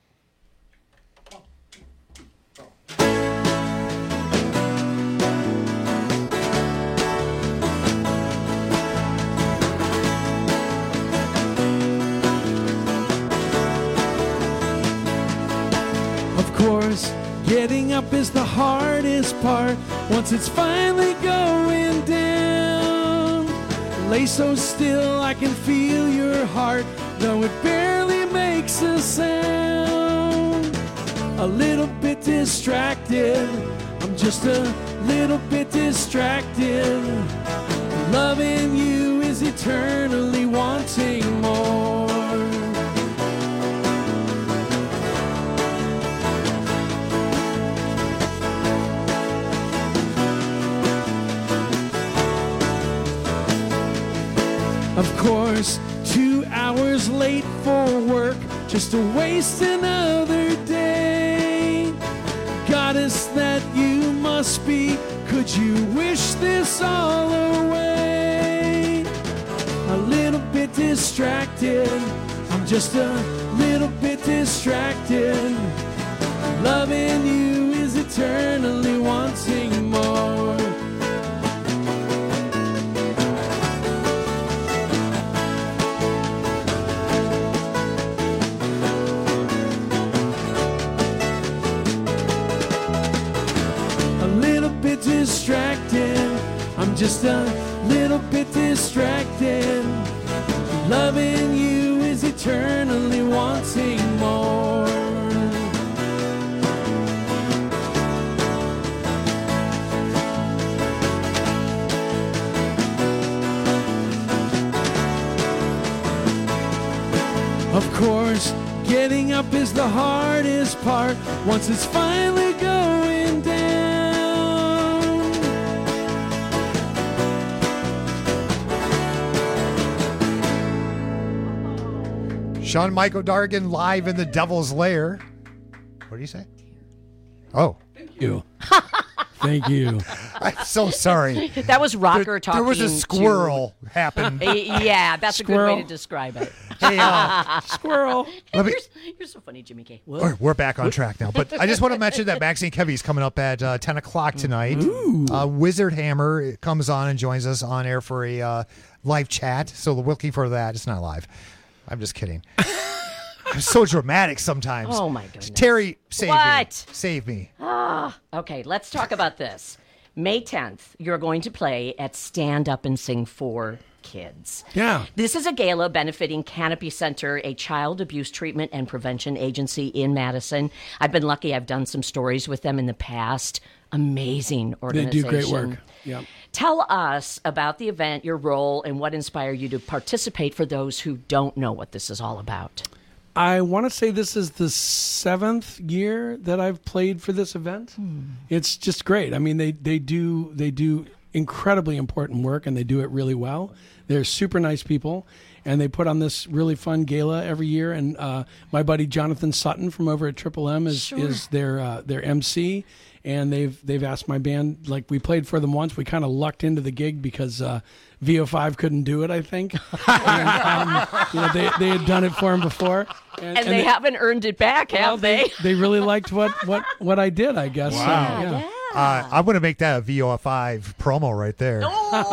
Of course, getting up is the hardest part once it's finally going down. Lay so still I can feel your heart, though it barely makes a sound. A little bit distracted, I'm just a little bit distracted. Loving you is eternally wanting more. Of course, two hours late for work, just to waste another day. Goddess that you must be, could you wish this all away? A little bit distracted, I'm just a little bit distracted. Loving you is eternally wanting more. Distracted, I'm just a little bit distracted. Loving you is eternally wanting more. Getting up is the hardest part once it's finally going down. Sean Michael Dargan live in the Devil's Lair. What do you say? Oh. Thank you. Thank you. I'm so sorry. That was Rocker there, talking. There was a squirrel to, happen. Yeah, that's Squirrel. a good way to describe it. Hey, uh, Squirrel. Let me- you're, you're so funny, Jimmy K. We're, we're back on track now. But I just want to mention that Maxine Kevy's coming up at uh, ten o'clock tonight. Uh, Wizard Hammer comes on and joins us on air for a uh, live chat. So we're looking for that. It's not live. I'm just kidding. I'm so dramatic sometimes. Oh, my goodness. Terry, save What? me. Save me. Ah, okay, let's talk about this. May tenth, you're going to play at Stand Up and Sing for Kids. Yeah. This is a gala benefiting Canopy Center, a child abuse treatment and prevention agency in Madison. I've been lucky. I've done some stories with them in the past. Amazing They organization. do great work. Yep. Tell us about the event, your role, and what inspired you to participate for those who don't know what this is all about. I want to say this is the seventh year that I've played for this event. Hmm. It's just great. I mean, they, they do they do incredibly important work, and they do it really well. They're super nice people, and they put on this really fun gala every year. And uh, my buddy Jonathan Sutton from over at Triple M is Sure. is their uh, their M C. And they've they've asked my band, like we played for them once. We kind of lucked into the gig because uh, V O five couldn't do it, I think. and, um, you know, they, they had done it for them before. And, and they, they haven't earned it back, well, have they? they? They really liked what, what, what I did, I guess. Wow. So, yeah. Uh, I'm going to make that a V O five promo right there.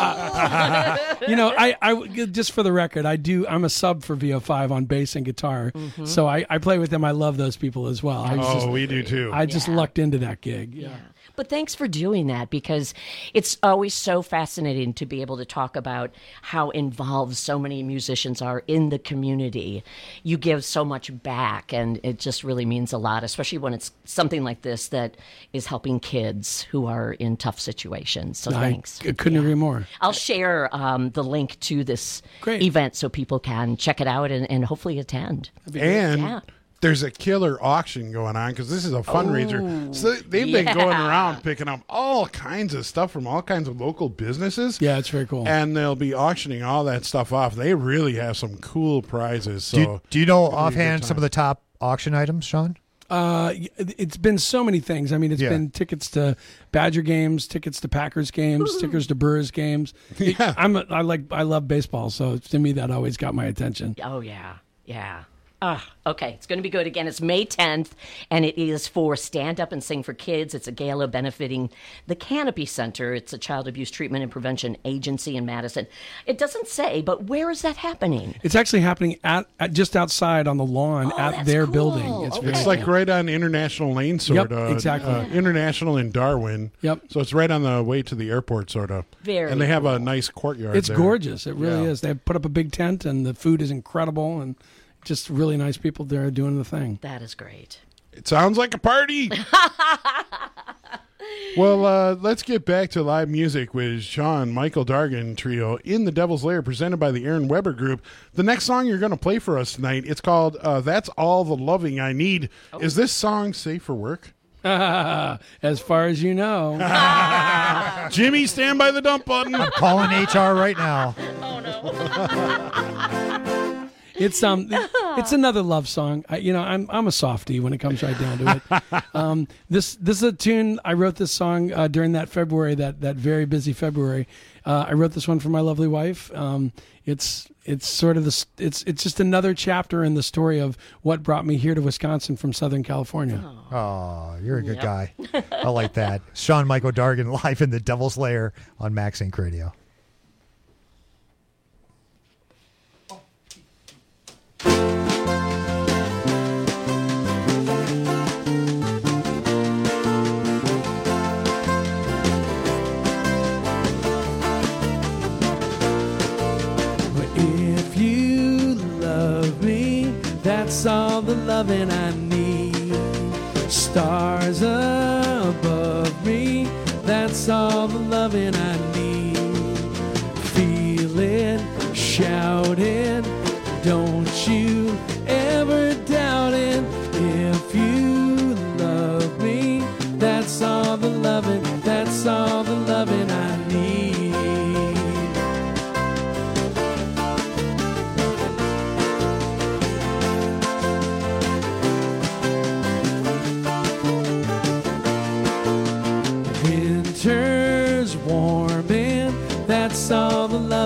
You know, I, I just for the record, I do. I'm a sub for V O five on bass and guitar, Mm-hmm. so I, I play with them. I love those people as well. I was Oh, just, we do too. I just Yeah. lucked into that gig. Yeah. But thanks for doing that, because it's always so fascinating to be able to talk about how involved so many musicians are in the community. You give so much back, and it just really means a lot, especially when it's something like this that is helping kids who are in tough situations. So I, thanks. I couldn't agree more. I'll share um, the link to this Great. event so people can check it out and, and hopefully attend. And Yeah. there's a killer auction going on because this is a fundraiser. Oh, so they've been yeah. going around picking up all kinds of stuff from all kinds of local businesses. Yeah, it's very cool. And they'll be auctioning all that stuff off. They really have some cool prizes. So do, you, do you know it'll be a good offhand some time. of the top auction items, Sean? Uh, it's been so many things. I mean, it's Yeah. been tickets to Badger games, tickets to Packers games, tickets to Brewers games. It- Yeah. I'm a, I like I love baseball, so to me that always got my attention. Oh, yeah. Yeah. Ah, okay. It's going to be good again. It's May tenth, and it is for Stand Up and Sing for Kids. It's a gala benefiting the Canopy Center. It's a child abuse treatment and prevention agency in Madison. It doesn't say, but where is that happening? It's actually happening at, at just outside on the lawn Oh, at that's their cool. building. It's Okay. very It's like cool. right on International Lane, sort Yep, of. exactly. Uh, International in Darwin. Yep. So it's right on the way to the airport, sort of. Very And they have a cool. nice courtyard It's there. gorgeous. It really Yeah. is. They put up a big tent, and the food is incredible, and just really nice people there doing the thing. That is great. It sounds like a party. Well, uh, let's get back to live music with Sean Michael Dargan Trio in the Devil's Lair, presented by the Aaron Weber Group. The next song you're going to play for us tonight, it's called uh, That's All the Loving I Need. Oh. Is this song safe for work? As far as you know. Jimmy, stand by the dump button. I'm calling H R right now. It's um, it's another love song. I, you know, I'm I'm a softie when it comes right down to it. Um, this this is a tune I wrote this song uh, during that February, that that very busy February. Uh, I wrote this one for my lovely wife. Um, it's it's sort of this. It's it's just another chapter in the story of what brought me here to Wisconsin from Southern California. Oh, you're a good Yep. guy. I like that. Sean Michael Dargan live in the Devil's Lair on Max Inc Radio. If you love me, that's all the loving I need. Stars above me, that's all the loving I need. Feel it, shout it, don't you ever doubt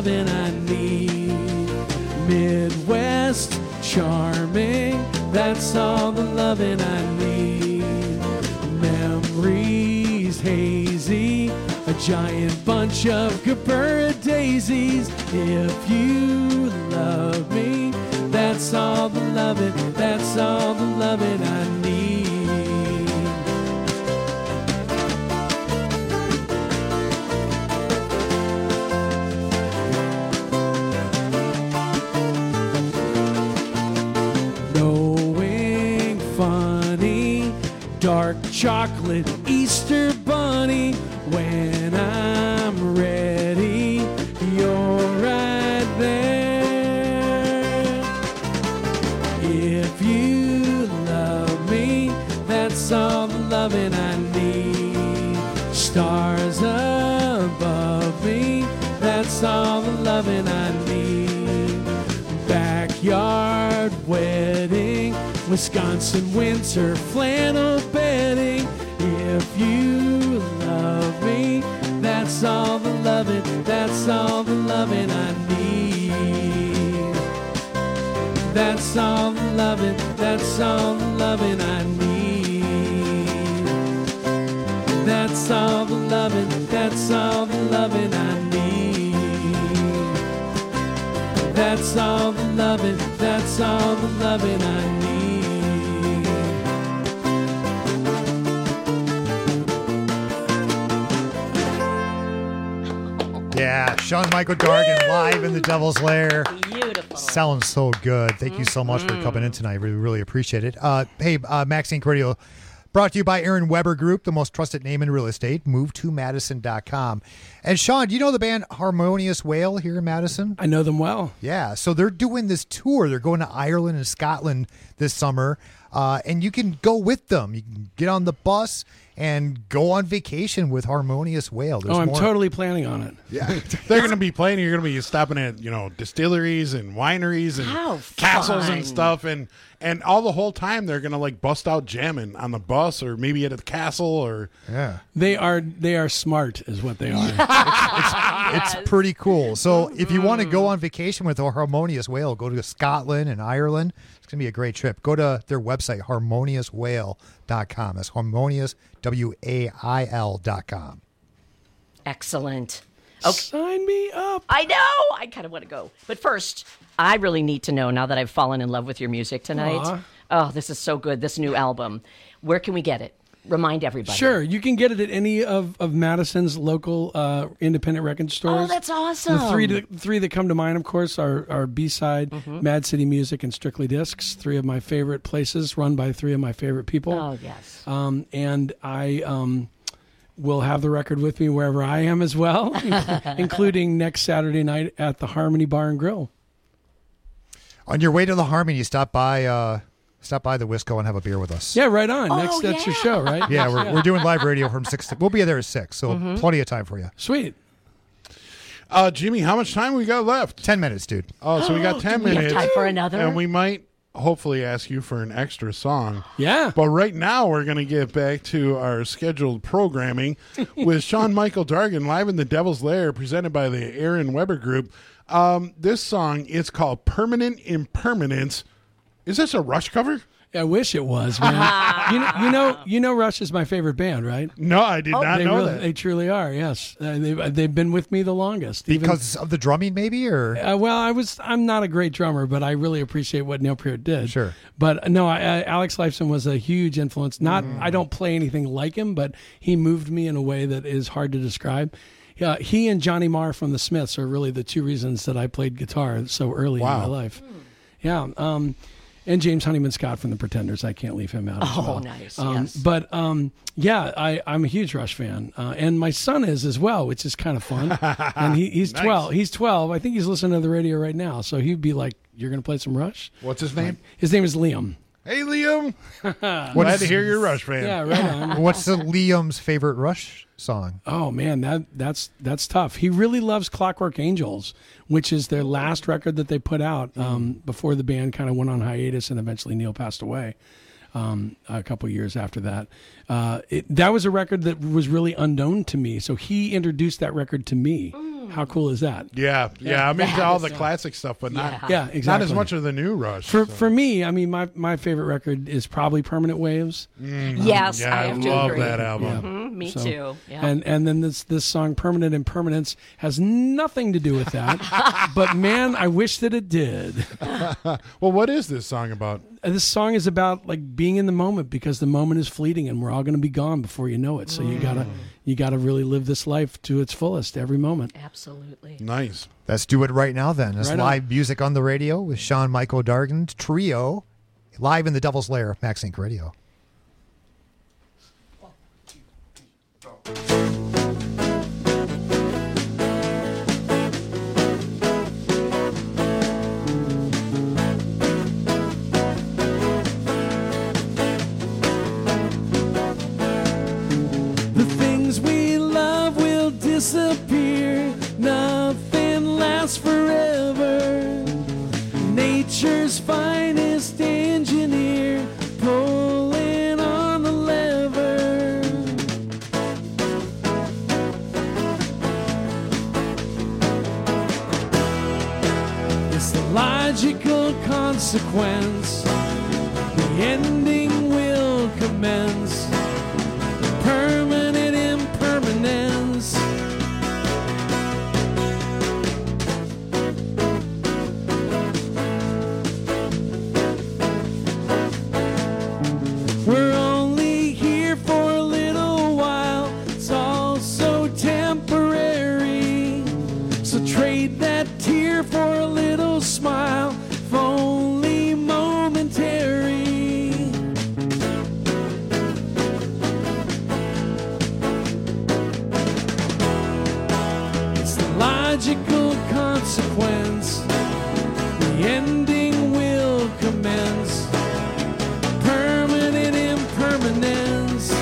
loving I need. Midwest charming, that's all the loving I need. Memories hazy, a giant bunch of Capura daisies. If you love me, that's all the loving, that's all the loving I need. Knowing funny, dark chocolate Easter bunny. When I'm ready, you're right there. If you love me, that's all the loving I need. Stars above me, that's all the loving I need. Backyard wedding, Wisconsin winter flannel bedding. If you love me, that's all the loving, that's all the loving I need. That's all the loving, that's all the loving I need. That's all the loving, that's all the loving I need. That's all the loving, that's all the loving I need. Yeah, Sean Michael Dargan live in the Devil's Lair. Beautiful. Sounds so good. Thank you so much for coming in tonight. We really appreciate it. Uh, hey, uh, Max Inc Radio brought to you by Aaron Weber Group, the most trusted name in real estate. move to madison dot com. And Sean, do you know the band Harmonious Whale here in Madison? I know them well. Yeah, so they're doing this tour. They're going to Ireland and Scotland this summer, uh, and you can go with them. You can get on the bus and go on vacation with Harmonious Whale. There's oh, I'm more. totally planning on it. Yeah, they're going to be playing. You're going to be stopping at you know distilleries and wineries and How castles fun. and stuff, and and all the whole time they're going to like bust out jamming on the bus or maybe at a castle or yeah. They are they are smart, is what they are. It's, it's pretty cool. So if you want to go on vacation with a Harmonious Whale, go to Scotland and Ireland. It's going to be a great trip. Go to their website, harmonious whale dot com. That's harmonious, W A I L dot com. Excellent. Okay. Sign me up. I know. I kind of want to go. But first, I really need to know, now that I've fallen in love with your music tonight. Aw. Oh, this is so good, this new album. Where can we get it? Remind everybody. Sure, you can get it at any of, of Madison's local uh, independent record stores. Oh, that's awesome. The three to, three that come to mind, of course, are, are B-Side, Mhm. Mad City Music, and Strictly Discs, three of my favorite places, run by three of my favorite people. Oh, yes. Um, and I um, will have the record with me wherever I am as well, including next Saturday night at the Harmony Bar and Grill. On your way to the Harmony, stop by uh, stop by the Wisco and have a beer with us. Yeah, right on. Oh, Next, that's your yeah. show, right? Yeah, we're, we're doing live radio from six. To, we'll be there at six, so Mhm. plenty of time for you. Sweet. Uh, Jimmy, how much time we got left? Ten minutes, dude. Oh, so we got ten Do we have minutes. time for another? And we might hopefully ask you for an extra song. Yeah. But right now we're going to get back to our scheduled programming with Sean Michael Dargan live in the Devil's Lair, presented by the Aaron Weber Group. Um, this song is called Permanent Impermanence. Is this a Rush cover? I wish it was, man. you, know, you know, you know, Rush is my favorite band, right? No, I did not they know really, that. They truly are. Yes, uh, they've they've been with me the longest. Even- Because of the drumming, maybe, or Uh, well, I was. I'm not a great drummer, but I really appreciate what Neil Peart did. Sure. But uh, no, I, I, Alex Lifeson was a huge influence. Not, Mm. I don't play anything like him, but he moved me in a way that is hard to describe. Yeah, he and Johnny Marr from the Smiths are really the two reasons that I played guitar so early Wow. in my life. Yeah. Um, and James Honeyman Scott from the Pretenders. I can't leave him out. as Oh, well. nice, Um, yes. But um, yeah, I, I'm a huge Rush fan, uh, and my son is as well, which is kind of fun. and he, he's Nice. twelve. He's twelve. I think he's listening to the radio right now. So he'd be like, "You're going to play some Rush?" What's his name? His name is Liam. Hey, Liam. What Glad is- to hear you're a Rush fan. Yeah, right on. what's the Liam's favorite Rush song? Oh man, that that's that's tough. He really loves Clockwork Angels, which is their last record that they put out um, before the band kind of went on hiatus and eventually Neil passed away um, a couple years after that. Uh, it, that was a record that was really unknown to me, so he introduced that record to me. How cool is that? Yeah, yeah. Yeah. I'm into That all is- the yeah. classic stuff, but not Yeah, not exactly. as much of the new Rush. For so. for me, I mean, my, my favorite record is probably Permanent Waves. Mm. Yes, Yeah, I I have to love agree. that album. Mhm, me too. Yeah. And and then this this song Permanent Impermanence has nothing to do with that. But man, I wish that it did. Well, what is this song about? Uh, This song is about like being in the moment, because the moment is fleeting and we're all going to be gone before you know it. So you gotta you gotta really live this life to its fullest every moment. Absolutely. Nice. Let's do it right now then. It's Right on. live music on the radio with Sean Michael Dargan Trio, live in the Devil's Lair, Max Inc Radio. The things we love will disappear. Nothing lasts forever. Nature's finest engineer pulling on the lever. It's the logical consequence. The ending will commence. Permanent impermanence. We're only here for a little while. It's all so temporary. So trade that tear for a little smile, if only momentary. It's the logical consequence. The ending will commence. Permanent impermanence.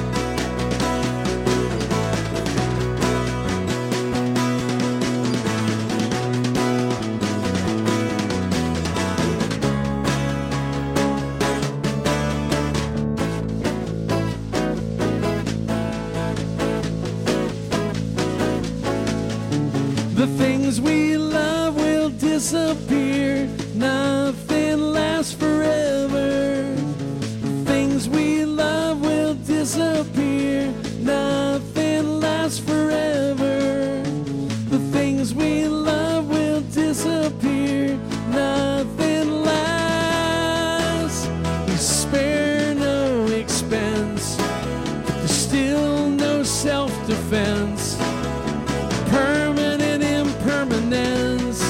The things we love will disappear. Nothing lasts forever. The things we love will disappear. Nothing lasts forever. The things we love will disappear. Nothing lasts. We spare no expense. But there's still no self-defense. Permanent impermanence.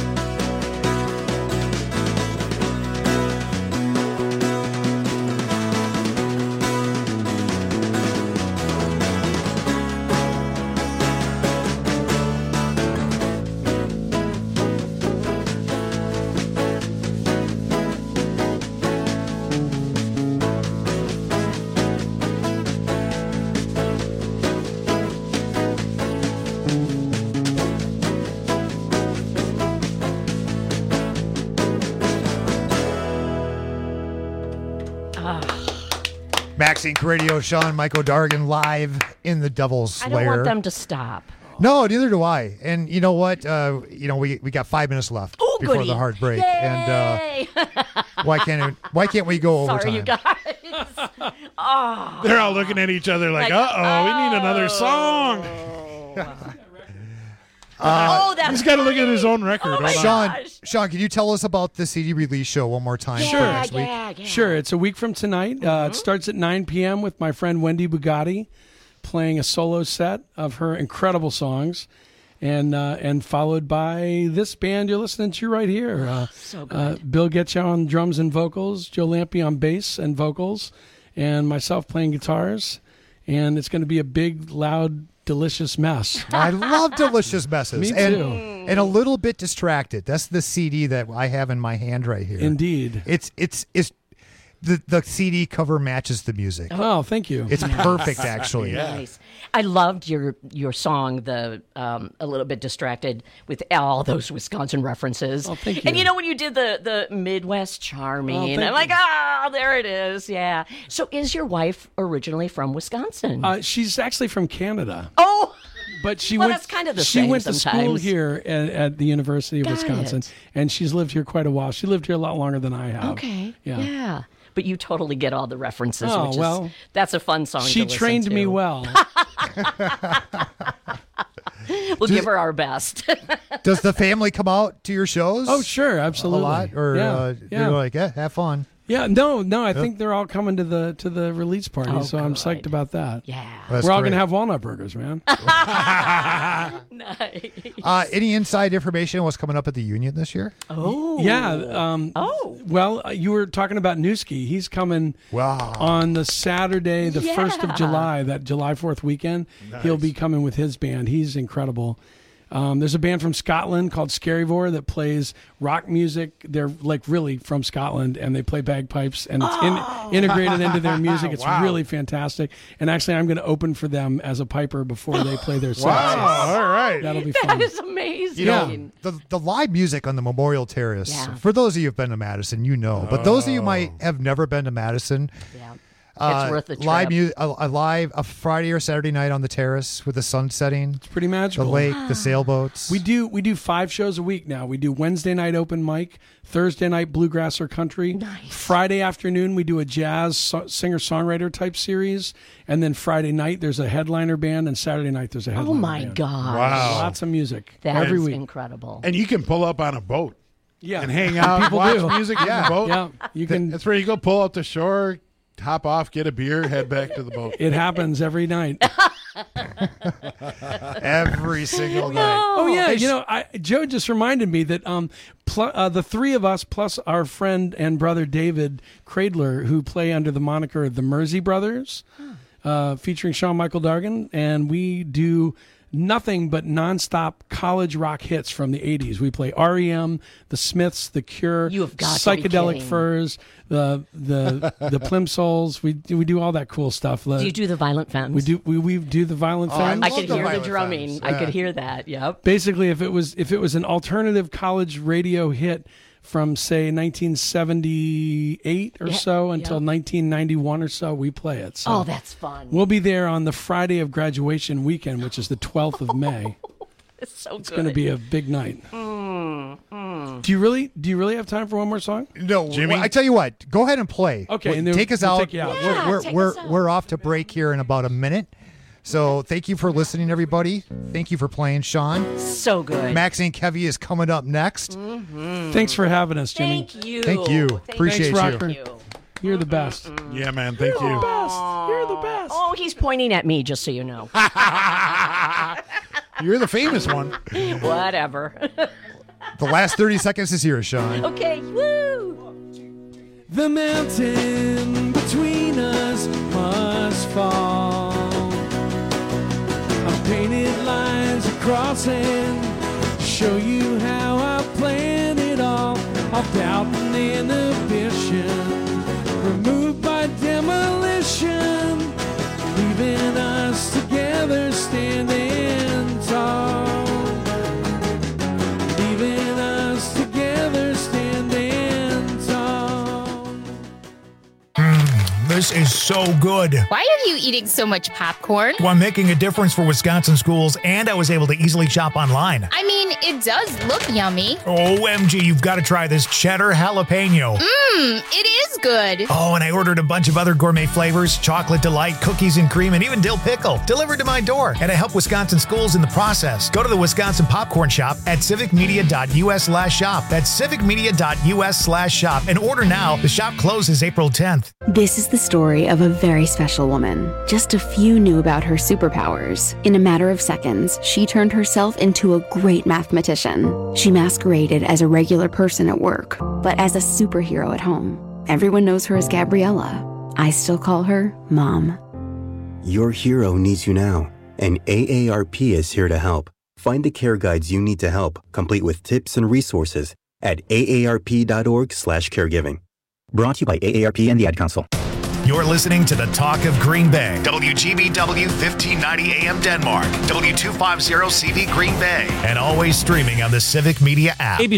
Max Inc Radio, Sean Michael Dargan live in the Devil's I Lair. don't want them to stop. No, neither do I. And you know what? Uh, you know, we we got five minutes left Ooh, before goody. the hard break. Yay! And uh, why can't it, why can't we go overtime? Sorry, you guys. Oh. They're all looking at each other like, Like, uh oh, we need another song. Uh, oh, that's He's got to look at his own record. Oh my Hold on. Sean, gosh. Sean, can you tell us about the C D release show one more time Sure. for next week? Yeah, yeah. Sure, it's a week from tonight. Uh, It starts at nine p.m. with my friend Wendy Bugatti playing a solo set of her incredible songs, and uh, and followed by this band you're listening to right here. Uh, So good. uh, Bill Getcha on drums and vocals, Joe Lampe on bass and vocals, and myself playing guitars. And it's going to be a big, loud, delicious mess. I love delicious messes. Me and, too. and a little bit distracted. That's the C D that I have in my hand right here. Indeed. It's it's it's the the C D cover matches the music. Oh, thank you. It's perfect, actually. Nice. I loved your your song, the um, a little bit distracted with all those Wisconsin references. Oh, thank you. And you know when you did the the Midwest Charming, Oh, thank I'm like, you. ah, there it is. Yeah. So is your wife originally from Wisconsin? Uh, she's actually from Canada. oh. But she Well, went. that's kind of the she same went to school sometimes. here at, at the University of Got Wisconsin, it. and she's lived here quite a while. She lived here a lot longer than I have. Okay. Yeah. Yeah. But you totally get all the references. Oh, which well, is, that's a fun song. She to listen trained to. me well. We'll give her our best. Does the family come out to your shows? Oh, sure, absolutely. A lot, or Yeah, uh, yeah. you're like, yeah, have fun. Yeah, no, no. I Yep. think they're all coming to the to the release party, Oh, so I'm psyched about that. Yeah, That's we're all great. gonna have walnut burgers, man. Nice. Uh, any inside information on what's coming up at the Union this year? Oh, Yeah. Um, oh. Well, uh, you were talking about Newski. He's coming wow. on the Saturday, the first of Yeah. July, that July fourth weekend. He'll be coming with his band. He's incredible. Um, there's a band from Scotland called Scaryvore that plays rock music. They're like really from Scotland, and they play bagpipes, and it's Oh. in, integrated into their music. It's Wow. really fantastic. And actually, I'm going to open for them as a piper before they play their set. Wow, all right. That'll be That fun. is amazing. You know, the, the live music on the Memorial Terrace, Yeah. for those of you who've been to Madison, you know. But those of you who might have never been to Madison, Yeah. uh, It's worth the trip. live mu- a, a live a Friday or Saturday night on the terrace with the sun setting, It's pretty the magical. lake, the sailboats. We do we do five shows a week now. We do Wednesday night open mic, Thursday night bluegrass or country. Nice. Friday afternoon we do a jazz so- singer songwriter type series, and then Friday night there's a headliner band, and Saturday night there's a headliner Oh my band. gosh. Wow. Lots of music That every is week. incredible. And you can pull up on a boat Yeah, and hang out, People watch do. music Yeah. on the boat. Yeah, you can. That's where you go pull out the shore, hop off, get a beer, head back to the boat. It happens every night. Every single night. Oh yeah, Hey, you know, I, Joe just reminded me that um, pl- uh, the three of us plus our friend and brother David Cradler, who play under the moniker the Mersey Brothers, uh, featuring Sean Michael Dargan, and we do nothing but nonstop college rock hits from the eighties. We play R E M, The Smiths, The Cure, You have got to be Psychedelic kidding. Furs, the the the Plimsolls. We do, we do all that cool stuff. Do you do the Violent Femmes? We do we, we do the Violent Oh, I Femmes. I love could the hear the Violent drumming. Femmes. I Yeah. could hear that. Yep. Basically, if it was if it was an alternative college radio hit from say nineteen seventy-eight or Yeah, so until yeah. nineteen ninety-one or so, we play it. So Oh, that's fun. we'll be there on the Friday of graduation weekend, which is the twelfth of May. It's so It's good. going to be a big night. Mm, mm. Do you really do you really have time for one more song? No, Jimmy? well, I tell you what. Go ahead and play. Okay, Well, and then take us we'll out. take you out. Yeah, we're we're take we're, us out. we're off to break here in about a minute. So thank you for listening, everybody. Thank you for playing, Sean. So good. Maxine Kevy is coming up next. Mhm. Thanks for having us, Jimmy. Thank you. Thank you. Thank Appreciate Thanks, you. Rocker. you. You're the best. Yeah, man. Thank you. Best. You're the best. Oh, he's pointing at me, just so you know. You're the famous one. Whatever. The last thirty seconds is here, Sean. Okay. Woo. The mountain between us must fall. I painted lines across and show you how I planned it all. All doubt and inhibition removed by demolition, leaving us together standing tall. Leaving us together standing tall. This is so good. Why are you eating so much popcorn? Well, I'm making a difference for Wisconsin schools, and I was able to easily shop online. I mean, it does look yummy. O M G, you've got to try this cheddar jalapeno. Mmm, it is good. Oh, and I ordered a bunch of other gourmet flavors, chocolate delight, cookies and cream, and even dill pickle, delivered to my door. And I help Wisconsin schools in the process. Go to the Wisconsin Popcorn Shop at civicmedia.us slash shop. That's civicmedia.us slash shop. And order now. The shop closes April tenth. This is the story of a very special woman. Just a few knew about her superpowers. In a matter of seconds, she turned herself into a great mathematician. She masqueraded as a regular person at work, but as a superhero at home. Everyone knows her as Gabriella. I still call her Mom. Your hero needs you now, and A A R P is here to help. Find the care guides you need to help, complete with tips and resources at aarp.org slash caregiving. Brought to you by A A R P and the Ad Council. You're listening to the Talk of Green Bay. W G B W fifteen ninety A M Denmark. W two fifty C V Green Bay. And always streaming on the Civic Media app.